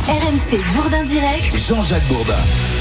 RMC Bourdin Direct. Jean-Jacques Bourdin.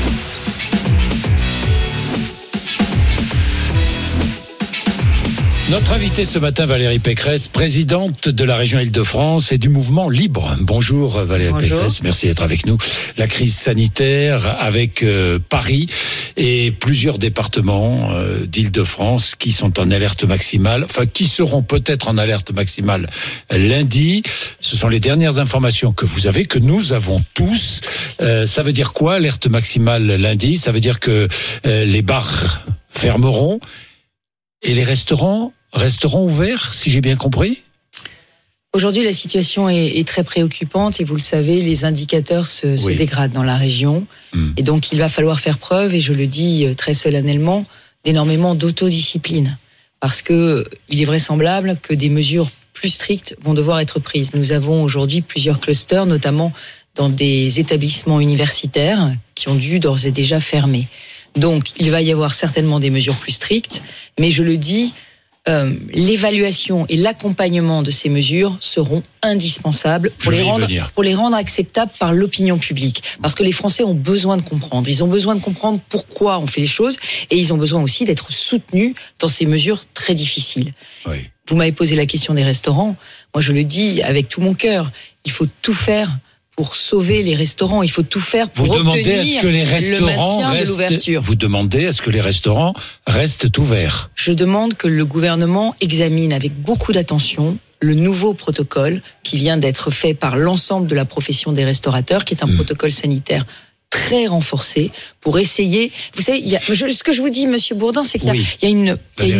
Notre invitée ce matin, Valérie Pécresse, présidente de la région Île-de-France et du mouvement Libre. Bonjour Valérie Pécresse, merci d'être avec nous. La crise sanitaire avec Paris et plusieurs départements d'Île-de-France qui sont en alerte maximale, enfin qui seront peut-être en alerte maximale lundi. Ce sont les dernières informations que vous avez, que nous avons tous. Ça veut dire quoi, alerte maximale lundi? Ça veut dire que les bars fermeront et les restaurants resteront ouverts, si j'ai bien compris? Aujourd'hui, la situation est très préoccupante et vous le savez, les indicateurs se dégradent dans la région. Et donc, il va falloir faire preuve, et je le dis très solennellement, d'énormément d'autodiscipline. Parce que il est vraisemblable que des mesures plus strictes vont devoir être prises. Nous avons aujourd'hui plusieurs clusters, notamment dans des établissements universitaires qui ont dû d'ores et déjà fermer. Donc, il va y avoir certainement des mesures plus strictes, mais je le dis, l'évaluation et l'accompagnement de ces mesures seront indispensables pour les rendre acceptables par l'opinion publique. Parce que les Français ont besoin de comprendre. Ils ont besoin de comprendre pourquoi on fait les choses, et ils ont besoin aussi d'être soutenus dans ces mesures très difficiles. Oui. Vous m'avez posé la question des restaurants. Moi, je le dis avec tout mon cœur. Il faut tout faire pour sauver les restaurants. Il faut tout faire pour obtenir le maintien de l'ouverture. Vous demandez à ce que les restaurants restent ouverts. Je demande que le gouvernement examine avec beaucoup d'attention le nouveau protocole qui vient d'être fait par l'ensemble de la profession des restaurateurs, qui est un protocole sanitaire très renforcé pour essayer. Vous savez, ce que je vous dis, Monsieur Bourdin, c'est qu'il y a une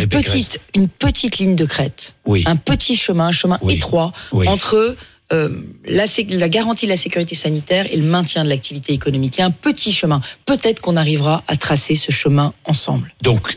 petite ligne de crête, un petit chemin, un chemin étroit entre la garantie de la sécurité sanitaire et le maintien de l'activité économique. Il y a un petit chemin. Peut-être qu'on arrivera à tracer ce chemin ensemble. Donc,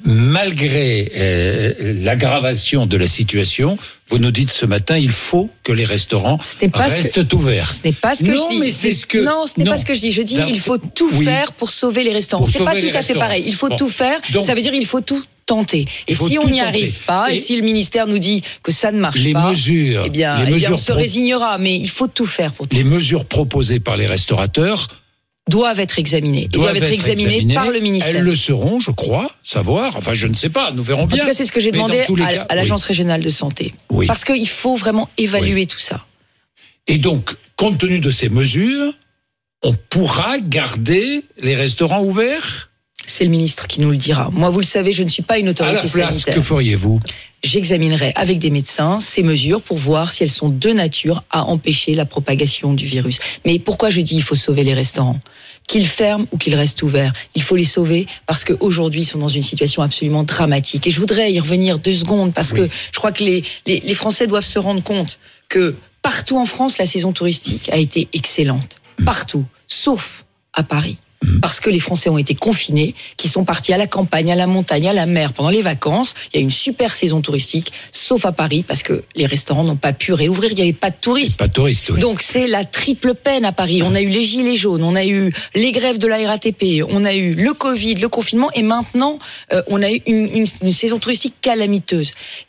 malgré l'aggravation de la situation, vous nous dites ce matin, il faut que les restaurants restent ouverts. Ce n'est pas ce que je dis. Mais c'est ce que... Non, ce n'est pas ce que je dis. Je dis il faut tout faire pour sauver les restaurants. C'est pas tout à fait pareil. Il faut tout faire. Donc, ça veut dire il faut tout tenter. Et si on n'y arrive pas, et si le ministère nous dit que ça ne marche pas, eh bien, on se résignera. Mais il faut tout faire pour tout. Les mesures proposées par les restaurateurs doivent être examinées. Doivent être examinées par le ministère. Elles le seront, je crois, savoir. Enfin, je ne sais pas, nous verrons bien. En tout cas, c'est ce que j'ai demandé à l'Agence régionale de santé. Oui. Parce qu'il faut vraiment évaluer tout ça. Et donc, compte tenu de ces mesures, on pourra garder les restaurants ouverts ? C'est le ministre qui nous le dira. Moi, vous le savez, je ne suis pas une autorité sanitaire. À la place, que feriez-vous ? J'examinerai avec des médecins ces mesures pour voir si elles sont de nature à empêcher la propagation du virus. Mais pourquoi je dis il faut sauver les restaurants ? Qu'ils ferment ou qu'ils restent ouverts, il faut les sauver parce qu'aujourd'hui, ils sont dans une situation absolument dramatique. Et je voudrais y revenir 2 secondes parce que je crois que les Français doivent se rendre compte que partout en France, la saison touristique a été excellente. Partout, sauf à Paris. Parce que les Français ont été confinés, qui sont partis à la campagne, à la montagne, à la mer pendant les vacances. Il y a une super saison touristique, sauf à Paris, parce que les restaurants n'ont pas pu réouvrir, il n'y avait pas de touristes. Pas de touristes, oui. Donc c'est la triple peine à Paris. On a eu les gilets jaunes, on a eu les grèves de la RATP, on a eu le Covid, le confinement, et maintenant on a eu une saison touristique calamiteuse.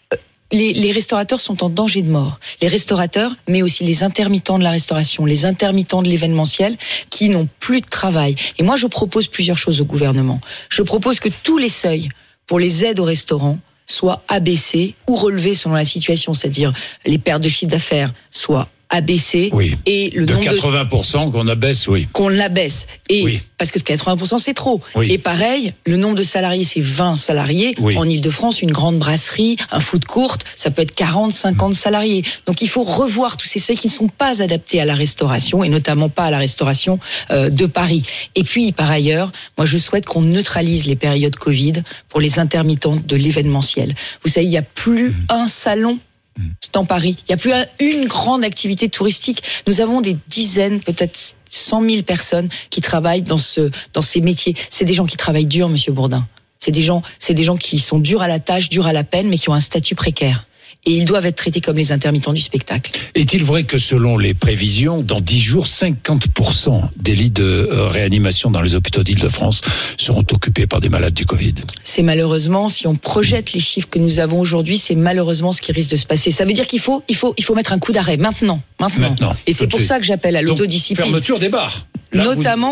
Les restaurateurs sont en danger de mort. Les restaurateurs, mais aussi les intermittents de la restauration, les intermittents de l'événementiel qui n'ont plus de travail. Et moi, je propose plusieurs choses au gouvernement. Je propose que tous les seuils pour les aides aux restaurants soient abaissés ou relevés selon la situation, c'est-à-dire les pertes de chiffre d'affaires soient abaissé et le nombre de 80% qu'on abaisse, qu'on l'abaisse, et parce que 80% c'est trop. Et pareil, le nombre de salariés, c'est 20 salariés. En Île-de-France, une grande brasserie, un food court, ça peut être 40, 50 salariés. Donc il faut revoir tous ces seuils qui ne sont pas adaptés à la restauration, et notamment pas à la restauration de Paris. Et puis par ailleurs, moi je souhaite qu'on neutralise les périodes Covid pour les intermittents de l'événementiel. Vous savez, il n'y a plus un salon dans Paris. Il n'y a plus une grande activité touristique. Nous avons des dizaines, peut-être 100 000 personnes qui travaillent dans ces métiers. C'est des gens qui travaillent dur, Monsieur Bourdin. C'est des gens qui sont durs à la tâche, durs à la peine, mais qui ont un statut précaire. et ils doivent être traités comme les intermittents du spectacle. Est-il vrai que selon les prévisions, dans 10 jours, 50% des lits de réanimation dans les hôpitaux d'Île-de-France seront occupés par des malades du Covid? C'est malheureusement, si on projette les chiffres que nous avons aujourd'hui, c'est malheureusement ce qui risque de se passer. Ça veut dire qu'il faut mettre un coup d'arrêt maintenant. Et c'est pour ça que j'appelle à l'autodiscipline. Fermeture des bars. Là,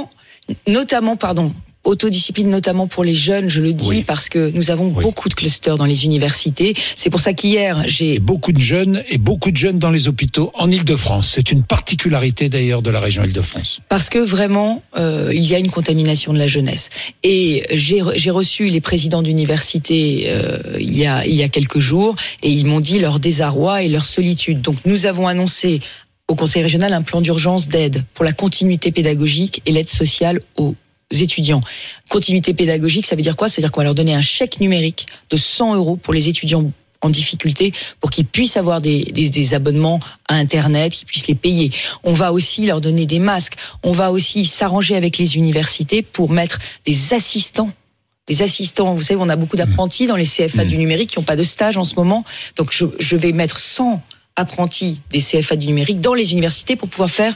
Autodiscipline notamment pour les jeunes, je le dis, parce que nous avons beaucoup de clusters dans les universités. C'est pour ça qu'hier, Et beaucoup de jeunes dans les hôpitaux en Île-de-France. C'est une particularité d'ailleurs de la région Île-de-France. Parce que vraiment, il y a une contamination de la jeunesse. Et j'ai reçu les présidents d'université il y a quelques jours, et ils m'ont dit leur désarroi et leur solitude. Donc nous avons annoncé au Conseil régional un plan d'urgence d'aide pour la continuité pédagogique et l'aide sociale aux étudiants. Continuité pédagogique, ça veut dire quoi? Ça veut dire qu'on va leur donner un chèque numérique de 100 € pour les étudiants en difficulté, pour qu'ils puissent avoir des abonnements à Internet, qu'ils puissent les payer. On va aussi leur donner des masques. On va aussi s'arranger avec les universités pour mettre des assistants. Vous savez, on a beaucoup d'apprentis dans les CFA du numérique qui n'ont pas de stage en ce moment. Donc je vais mettre 100 apprentis des CFA du numérique dans les universités pour pouvoir faire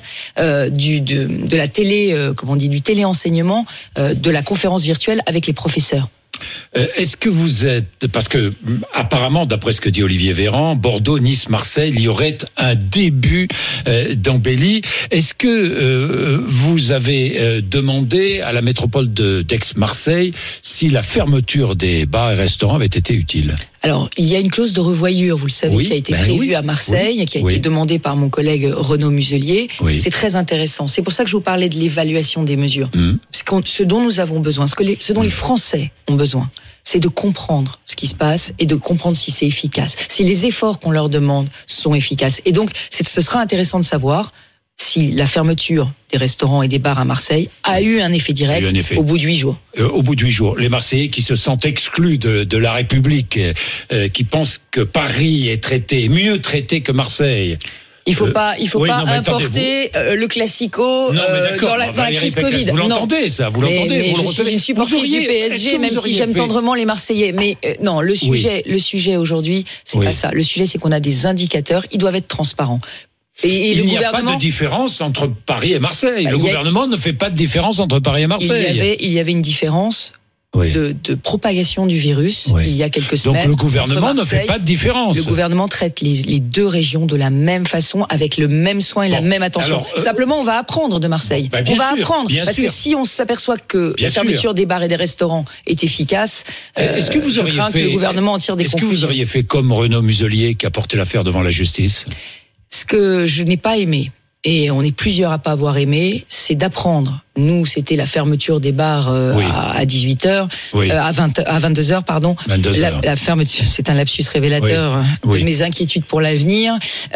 de la télé, du téléenseignement, de la conférence virtuelle avec les professeurs. Est-ce que vous êtes, parce que apparemment, d'après ce que dit Olivier Véran, Bordeaux, Nice, Marseille, il y aurait un début d'embellie. Est-ce que vous avez demandé à la métropole d'Aix-Marseille si la fermeture des bars et restaurants avait été utile? Alors, il y a une clause de revoyure, vous le savez, qui a été prévue à Marseille, qui a été demandée par mon collègue Renaud Muselier. C'est très intéressant. C'est pour ça que je vous parlais de l'évaluation des mesures. Ce dont nous avons besoin, ce dont les Français ont besoin, c'est de comprendre ce qui se passe et de comprendre si c'est efficace, si les efforts qu'on leur demande sont efficaces. Et donc, ce sera intéressant de savoir si la fermeture des restaurants et des bars à Marseille a eu un effet direct au bout de 8 jours. Au bout de 8 jours. Les Marseillais qui se sentent exclus de la République, qui pensent que Paris est mieux traité que Marseille. Il faut pas importer le classico dans la crise Covid. Vous l'entendez, ça? Vous l'entendez? Je suis une supportrice du PSG, même si j'aime tendrement les Marseillais. Mais non, le sujet aujourd'hui, c'est pas ça. Le sujet, c'est qu'on a des indicateurs. Ils doivent être transparents. Et il n'y a pas de différence entre Paris et Marseille. Le gouvernement ne fait pas de différence entre Paris et Marseille. Il y avait une différence de propagation du virus il y a quelques semaines. Donc le gouvernement ne fait pas de différence. Le gouvernement traite les deux régions de la même façon, avec le même soin et la même attention. Simplement, on va apprendre de Marseille. On va apprendre. Parce que si on s'aperçoit que la fermeture des bars et des restaurants est efficace, est-ce que vous auriez que le gouvernement en tire des conclusions. Est-ce que vous auriez fait comme Renaud Muselier qui a porté l'affaire devant la justice? Ce que je n'ai pas aimé, et on est plusieurs à pas avoir aimé, c'est d'apprendre. Nous, c'était la fermeture des bars à 18h, à 22h, pardon. 22h. La fermeture, c'est un lapsus révélateur de mes inquiétudes pour l'avenir.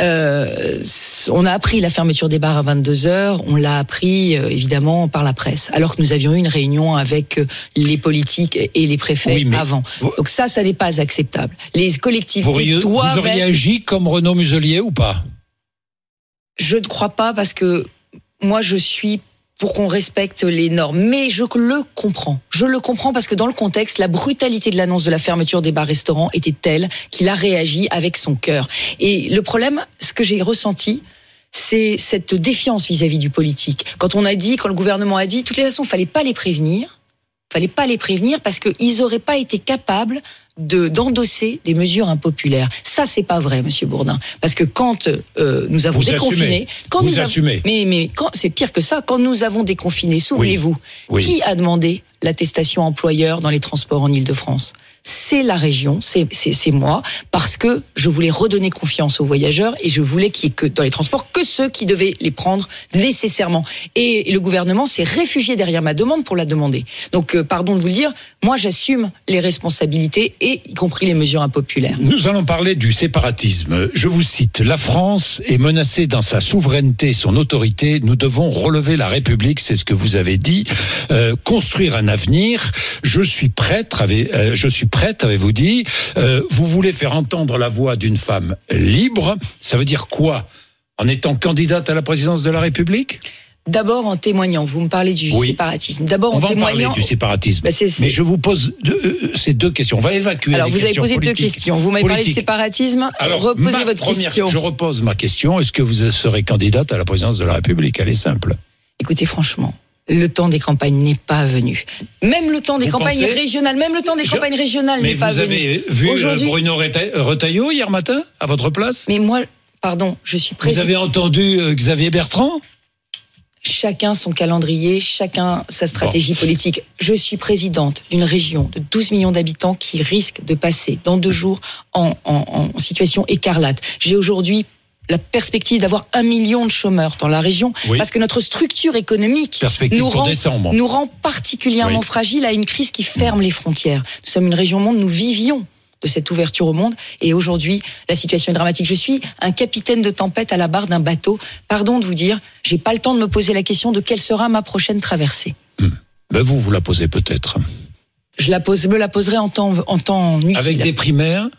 On a appris la fermeture des bars à 22h, on l'a appris évidemment par la presse, alors que nous avions eu une réunion avec les politiques et les préfets avant. Donc ça n'est pas acceptable. Les collectivités doivent... Vous auriez agi comme Renaud Muselier ou pas? Je ne crois pas, parce que moi je suis pour qu'on respecte les normes. Mais je le comprends. Je le comprends parce que dans le contexte, la brutalité de l'annonce de la fermeture des bars-restaurants était telle qu'il a réagi avec son cœur. Et le problème, ce que j'ai ressenti, c'est cette défiance vis-à-vis du politique. Quand le gouvernement a dit, de toutes les façons, fallait pas les prévenir parce qu'ils n'auraient pas été capables d'endosser des mesures impopulaires. Ça, c'est pas vrai, Monsieur Bourdin. Parce que quand nous avons déconfiné... Mais c'est pire que ça. Quand nous avons déconfiné, souvenez-vous, qui a demandé l'attestation employeur dans les transports en Île-de-France? C'est la région, c'est moi, parce que je voulais redonner confiance aux voyageurs et je voulais qu'il y ait que dans les transports que ceux qui devaient les prendre nécessairement. Et le gouvernement s'est réfugié derrière ma demande pour la demander. Donc, pardon de vous le dire, moi j'assume les responsabilités et y compris les mesures impopulaires. Nous allons parler du séparatisme. Je vous cite, la France est menacée dans sa souveraineté, son autorité. Nous devons relever la République, c'est ce que vous avez dit, construire un avenir. Je suis prête, avez-vous dit. Vous voulez faire entendre la voix d'une femme libre. Ça veut dire quoi? En étant candidate à la présidence de la République? D'abord en témoignant, vous me parlez du séparatisme. D'abord on en témoignant. On va parler du séparatisme. Mais je vous pose ces deux questions. On va évacuer. Alors vous avez posé deux questions. Vous m'avez parlé de séparatisme. Alors reposez votre question. Je repose ma question. Est-ce que vous serez candidate à la présidence de la République? Elle est simple. Écoutez, franchement, le temps des campagnes n'est pas venu. Même le temps des campagnes régionales, n'est pas venu. Mais vous avez vu Bruno Retailleau hier matin à votre place? Mais moi, pardon, je suis président. Vous avez entendu Xavier Bertrand? Chacun son calendrier, chacun sa stratégie politique. Je suis présidente d'une région de 12 millions d'habitants qui risque de passer dans 2 jours en situation écarlate. J'ai aujourd'hui la perspective d'avoir 1 million de chômeurs dans la région, parce que notre structure économique nous rend particulièrement fragiles à une crise qui ferme les frontières. Nous sommes une région monde, nous vivions de cette ouverture au monde, et aujourd'hui, la situation est dramatique. Je suis un capitaine de tempête à la barre d'un bateau. Pardon de vous dire, j'ai pas le temps de me poser la question de quelle sera ma prochaine traversée. Ben vous la posez peut-être. Je me la poserai en temps utile. Avec des primaires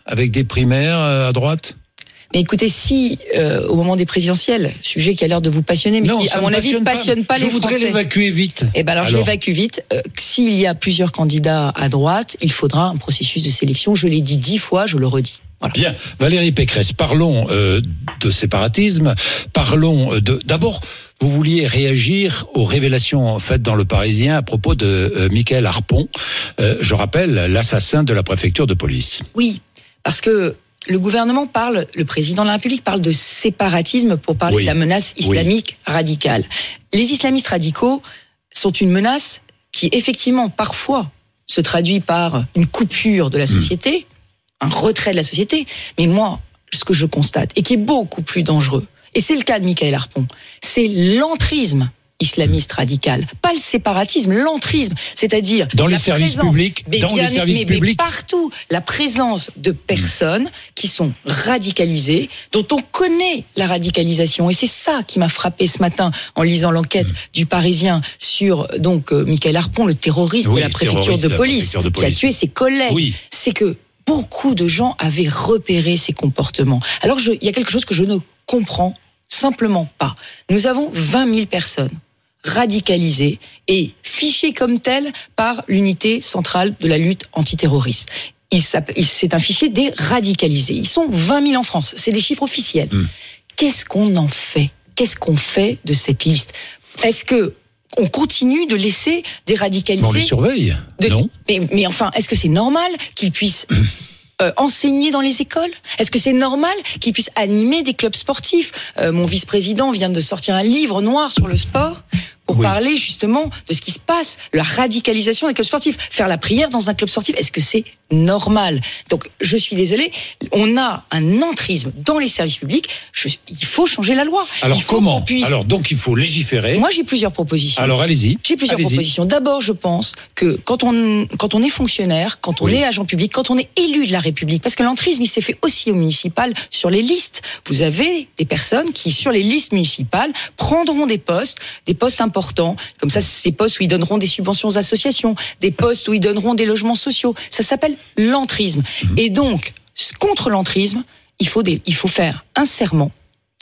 à droite? Mais écoutez, si au moment des présidentielles, sujet qui a l'air de vous passionner, mais qui, à mon avis, ne passionne pas les Français. Je voudrais l'évacuer vite. Alors je l'évacue vite. S'il y a plusieurs candidats à droite, il faudra un processus de sélection. Je l'ai dit 10 fois, je le redis. Voilà. Bien, Valérie Pécresse, parlons de séparatisme. Parlons d'abord, vous vouliez réagir aux révélations faites dans Le Parisien à propos de Mickaël Harpon. Je rappelle, l'assassin de la préfecture de police. Oui, parce que le gouvernement le président de la République parle de séparatisme pour parler de la menace islamique radicale. Les islamistes radicaux sont une menace qui, effectivement, parfois se traduit par une coupure de la société, un retrait de la société. Mais moi, ce que je constate, et qui est beaucoup plus dangereux, et c'est le cas de Mickaël Harpon, c'est l'entrisme islamiste radical, pas le séparatisme, l'entrisme, c'est-à-dire dans les services publics, mais partout, la présence de personnes qui sont radicalisées, dont on connaît la radicalisation, et c'est ça qui m'a frappé ce matin en lisant l'enquête du Parisien sur Mickaël Harpon, le terroriste de la préfecture de police, qui a tué ses collègues. C'est que beaucoup de gens avaient repéré ces comportements. Alors il y a quelque chose que je ne comprends simplement pas. Nous avons 20 000 personnes radicalisés et fichés comme tels par l'unité centrale de la lutte antiterroriste. C'est un fichier des radicalisés. Ils sont 20 000 en France. C'est des chiffres officiels. Qu'est-ce qu'on en fait? Qu'est-ce qu'on fait de cette liste? Est-ce que on continue de laisser des radicalisés? On les surveille, non? Mais enfin, est-ce que c'est normal qu'ils puissent enseigner dans les écoles? Est-ce que c'est normal qu'ils puissent animer des clubs sportifs? Mon vice-président vient de sortir un livre noir sur le sport pour parler justement de ce qui se passe, la radicalisation des clubs sportifs. Faire la prière dans un club sportif, est-ce que c'est normal? Donc, je suis désolée, on a un entrisme dans les services publics. Il faut changer la loi. Alors comment? Alors donc il faut légiférer. Moi, j'ai plusieurs propositions. Alors allez-y. J'ai plusieurs propositions. D'abord, je pense que quand on est fonctionnaire, quand on est agent public, quand on est élu de la République, parce que l'entrisme, il s'est fait aussi au municipal sur les listes. Vous avez des personnes qui, sur les listes municipales, prendront des postes importants. Comme ça, ces postes où ils donneront des subventions aux associations, des postes où ils donneront des logements sociaux. Ça s'appelle l'entrisme. Et donc, contre l'entrisme, il faut faire un serment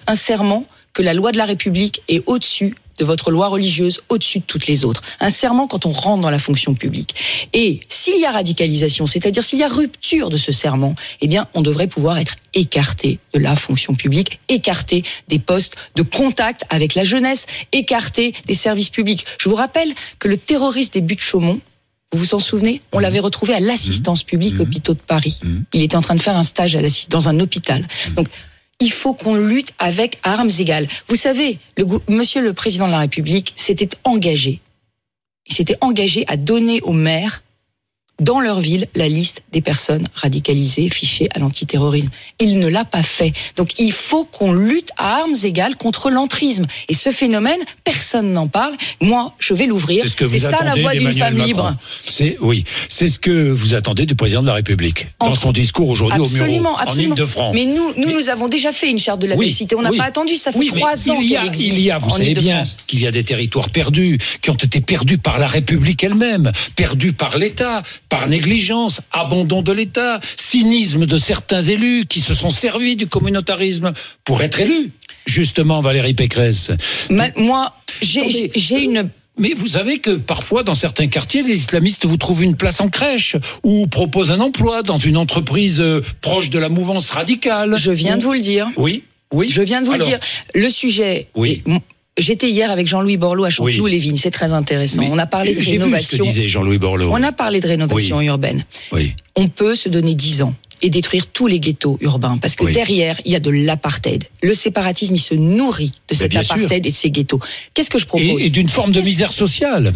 que la loi de la République est au-dessus de votre loi religieuse, au-dessus de toutes les autres. Un serment quand on rentre dans la fonction publique. Et s'il y a radicalisation, c'est-à-dire s'il y a rupture de ce serment, eh bien, on devrait pouvoir être écarté de la fonction publique, écarté des postes de contact avec la jeunesse, écarté des services publics. Je vous rappelle que le terroriste des Buttes-Chaumont, vous vous en souvenez? On l'avait retrouvé à l'assistance publique hôpitaux de Paris. Il était en train de faire un stage dans un hôpital. Donc, il faut qu'on lutte avec armes égales. Vous savez, monsieur le président de la République s'était engagé. Il s'était engagé à donner aux maires, dans leur ville, la liste des personnes radicalisées, fichées à l'antiterrorisme. Il ne l'a pas fait. Donc il faut qu'on lutte à armes égales contre l'entrisme. Et ce phénomène, personne n'en parle. Moi, je vais l'ouvrir. C'est ça la voix d'une femme libre. C'est ce que vous attendez du président de la République dans son discours aujourd'hui au Muro, en Île-de-France. Mais nous avons déjà fait une charte de la laïcité. On n'a pas attendu. Ça fait 3 ans qu'elle existe. Vous savez bien qu'il y a des territoires perdus, qui ont été perdus par la République elle-même, perdus par l'État, par négligence, abandon de l'État, cynisme de certains élus qui se sont servis du communautarisme pour être élus. justement, Valérie Pécresse. Moi, j'ai une... Mais vous savez que parfois, dans certains quartiers, les islamistes vous trouvent une place en crèche ou proposent un emploi dans une entreprise proche de la mouvance radicale. Je viens de vous le dire. Oui. Je viens de vous le dire. Le sujet... Oui. J'étais hier avec Jean-Louis Borloo à Chanteloup-les-Vignes, c'est très intéressant. On a parlé de rénovation. J'ai vu ce que disait Jean-Louis Borloo. On a parlé de rénovation urbaine. Oui. On peut se donner 10 ans et détruire tous les ghettos urbains, parce que derrière, il y a de l'apartheid. Le séparatisme, il se nourrit de cet apartheid et de ces ghettos. Qu'est-ce que je propose ? Et d'une forme de misère sociale.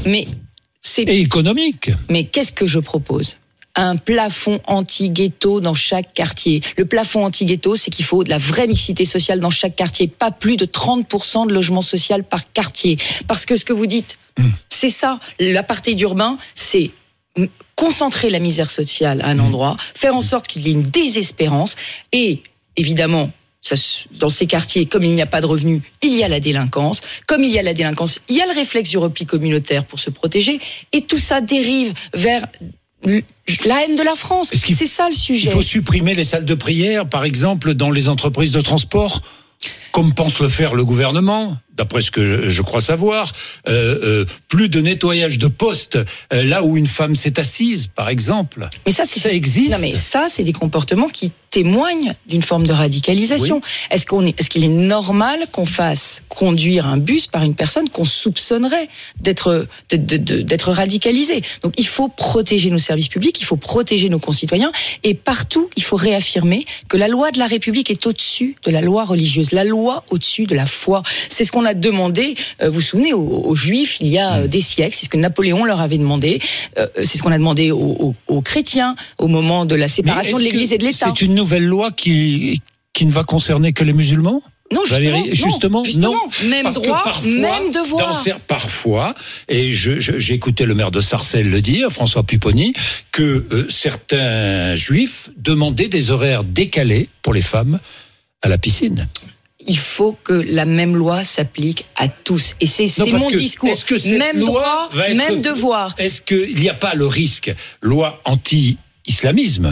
Et économique. Mais qu'est-ce que je propose ? Un plafond anti-ghetto dans chaque quartier. Le plafond anti-ghetto, c'est qu'il faut de la vraie mixité sociale dans chaque quartier, pas plus de 30% de logement social par quartier. Parce que ce que vous dites, c'est ça. L'apartheid urbain, c'est concentrer la misère sociale à un endroit, faire en sorte qu'il y ait une désespérance et, évidemment, dans ces quartiers, comme il n'y a pas de revenus, il y a la délinquance. Comme il y a la délinquance, il y a le réflexe du repli communautaire pour se protéger. Et tout ça dérive vers la haine de la France. C'est ça le sujet. Il faut supprimer les salles de prière, par exemple, dans les entreprises de transport, comme pense le faire le gouvernement, d'après ce que je crois savoir. Plus de nettoyage de postes là où une femme s'est assise, par exemple. Mais ça existe. Non, mais ça, c'est des comportements qui témoignent d'une forme de radicalisation. Oui. Est-ce qu'il est normal qu'on fasse conduire un bus par une personne qu'on soupçonnerait d'être radicalisée ? Donc il faut protéger nos services publics, il faut protéger nos concitoyens, et partout il faut réaffirmer que la loi de la République est au-dessus de la loi religieuse, la loi au-dessus de la foi. C'est ce qu'on a demandé, vous vous souvenez, aux Juifs il y a des siècles, c'est ce que Napoléon leur avait demandé, c'est ce qu'on a demandé aux chrétiens au moment de la séparation de l'Église et de l'État. C'est une nouvelle loi qui ne va concerner que les musulmans ? Non, justement, non. Même droit, parfois, même devoir. Parfois, et j'ai écouté le maire de Sarcelles le dire, François Pupponi, que certains juifs demandaient des horaires décalés pour les femmes à la piscine. Il faut que la même loi s'applique à tous. Et c'est mon discours. Même droit, même devoir. Est-ce qu'il n'y a pas le risque, loi anti-islamisme ?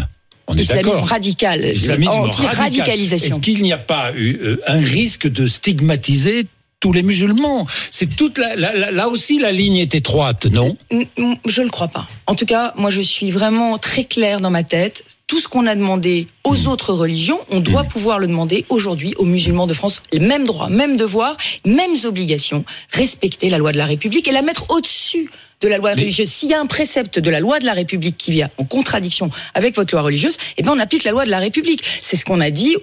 On est Islamisme d'accord. Radical, anti-radicalisation. Est-ce qu'il n'y a pas eu un risque de stigmatiser tous les musulmans ? C'est là aussi la ligne est étroite, non ? Je le crois pas. En tout cas, moi je suis vraiment très claire dans ma tête. Tout ce qu'on a demandé aux autres religions, on doit pouvoir le demander aujourd'hui aux musulmans de France. Les mêmes droits, mêmes devoirs, mêmes obligations. Respecter la loi de la République et la mettre au-dessus de la loi religieuse. S'il y a un précepte de la loi de la République qui vient en contradiction avec votre loi religieuse, eh ben on applique la loi de la République. C'est ce qu'on a dit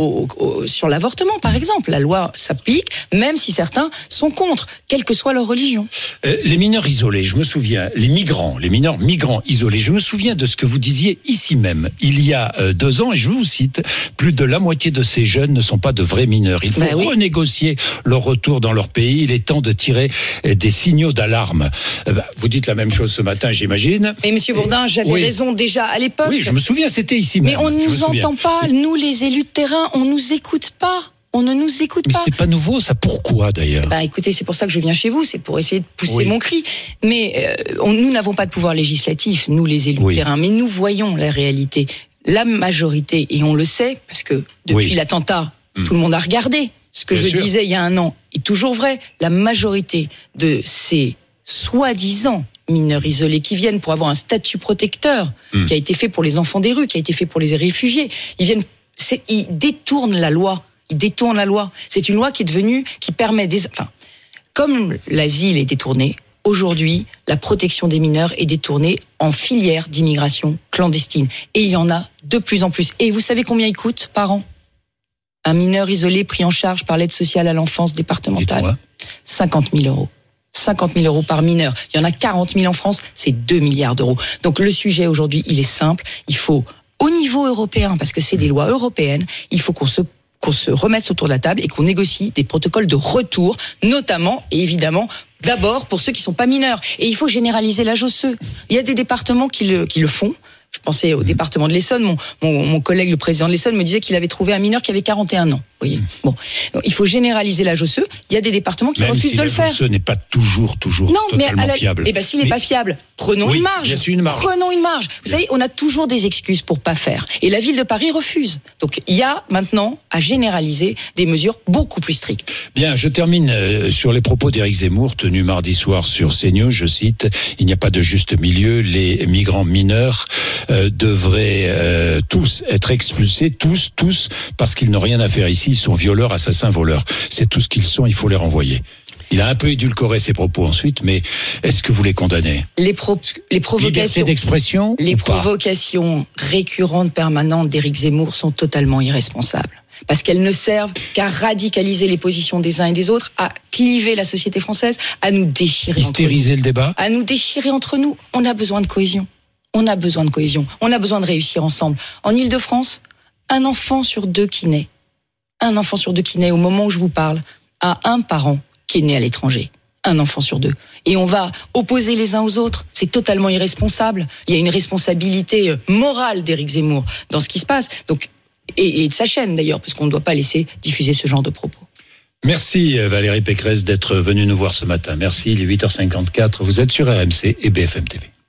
sur l'avortement, par exemple. La loi s'applique, même si certains sont contre, quelle que soit leur religion. Les mineurs isolés, je me souviens, les mineurs migrants isolés, je me souviens de ce que vous disiez ici même, il y a 2 ans, et je vous cite, plus de la moitié de ces jeunes ne sont pas de vrais mineurs. Il faut renégocier leur retour dans leur pays. Il est temps de tirer des signaux d'alarme. Vous dites la même chose ce matin, j'imagine. Et Monsieur Bourdin, j'avais raison déjà à l'époque. Oui, je me souviens, c'était ici même. Mais on ne nous entend pas, nous les élus de terrain, on nous écoute pas. On ne nous écoute pas. Mais c'est pas nouveau, ça. Pourquoi d'ailleurs ? Écoutez, c'est pour ça que je viens chez vous, c'est pour essayer de pousser mon cri. Mais nous n'avons pas de pouvoir législatif, nous les élus de terrain, mais nous voyons la réalité. La majorité, et on le sait, parce que depuis l'attentat, tout le monde a regardé. Ce que je disais il y a 1 an est toujours vrai. La majorité de ces soi-disant mineurs isolés qui viennent pour avoir un statut protecteur qui a été fait pour les enfants des rues, qui a été fait pour les réfugiés. Ils détournent la loi. C'est une loi qui est devenue, qui permet comme l'asile est détourné, aujourd'hui, la protection des mineurs est détournée en filière d'immigration clandestine. Et il y en a de plus en plus. Et vous savez combien il coûte par an ? Un mineur isolé pris en charge par l'aide sociale à l'enfance départementale. 50 000 euros. 50 000 euros par mineur. Il y en a 40 000 en France, c'est 2 milliards d'euros. Donc le sujet aujourd'hui, il est simple. Il faut, au niveau européen, parce que c'est des lois européennes, il faut qu'on se remette autour de la table et qu'on négocie des protocoles de retour, notamment et évidemment d'abord pour ceux qui sont pas mineurs. Et il faut généraliser l'âge osseux. Il y a des départements qui le font. Je pensais au département de l'Essonne. Mon collègue, le président de l'Essonne, me disait qu'il avait trouvé un mineur qui avait 41 ans. Voyez. Bon, il faut généraliser l'âge osseux. Il y a des départements qui refusent de le faire. Même si l'âge osseux n'est pas toujours totalement fiable. Eh ben, s'il n'est pas fiable, prenons une marge. Prenons une marge. Vous savez, on a toujours des excuses pour pas faire. Et la ville de Paris refuse. Donc, il y a maintenant à généraliser des mesures beaucoup plus strictes. Bien, je termine sur les propos d'Éric Zemmour tenus mardi soir sur CNews. Je cite, il n'y a pas de juste milieu. Les migrants mineurs devraient tous être expulsés, tous, parce qu'ils n'ont rien à faire ici. Ils sont violeurs, assassins, voleurs. C'est tout ce qu'ils sont, il faut les renvoyer. Il a un peu édulcoré ses propos ensuite, mais est-ce que vous les condamnez ? Les provocations, liberté d'expression, les provocations récurrentes, permanentes d'Éric Zemmour sont totalement irresponsables. Parce qu'elles ne servent qu'à radicaliser les positions des uns et des autres, à cliver la société française, à nous déchirer entre nous. Hystériser le débat ? À nous déchirer entre nous. On a besoin de cohésion. On a besoin de réussir ensemble. En Île-de-France, un enfant sur deux qui naît au moment où je vous parle, a un parent qui est né à l'étranger. Un enfant sur deux. Et on va opposer les uns aux autres. C'est totalement irresponsable. Il y a une responsabilité morale d'Éric Zemmour dans ce qui se passe. Donc, et de sa chaîne d'ailleurs, parce qu'on ne doit pas laisser diffuser ce genre de propos. Merci Valérie Pécresse d'être venue nous voir ce matin. Merci, il est 8h54. Vous êtes sur RMC et BFM TV.